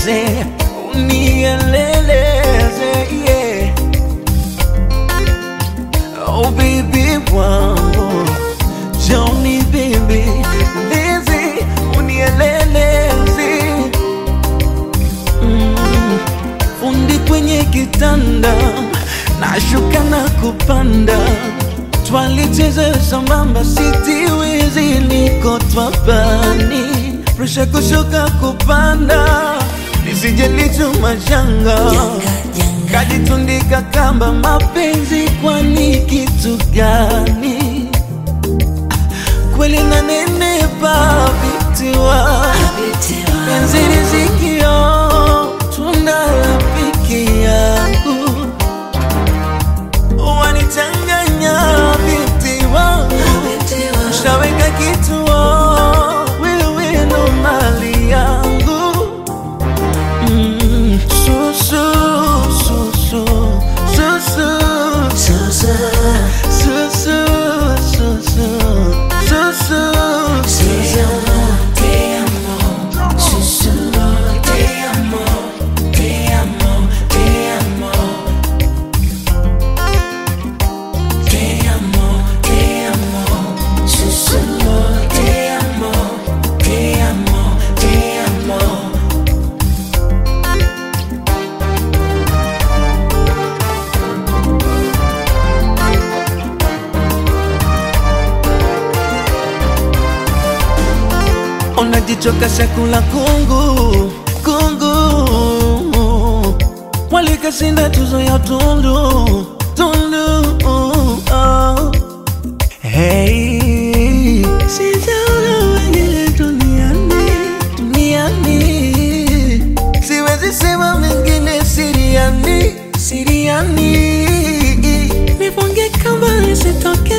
unieleze, unieleze, yeah. Oh baby wangu, Johnny baby, lezi, unieleze. Fundi kwenye kitanda, nashuka na kupanda, twalicheza sambamba, sitiwezi niko twabani. Presha kushuka kupanda, nisije nichuma janga, kajitundika kamba, mapenzi kwani kitu gani? Kweli na nenepa bitiwa, penzi rizikio, tunda la piki yangu, wanichanganya binti wangu, shaweka kituo, wewe ndo mali yangu. Susu, susu, susu, susu, susu, susu, susu, te amo, te amo, susu, te amo, te amo, te amo, te amo, te amo, susu, te amo, te amo, te amo. Unajichoka shakula kungu, kungu, walikashinda tuzo ya tundu, tundu, oh. Hey, sijaona wengine duniani, duniani, siwezi sema mengine siriani, siriani, nifunge kamba nisitoke